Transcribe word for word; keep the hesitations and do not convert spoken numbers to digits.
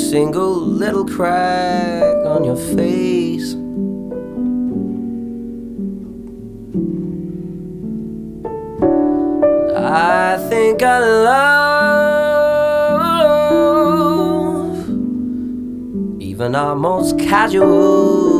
single little crack on your face. I think I love even our most casual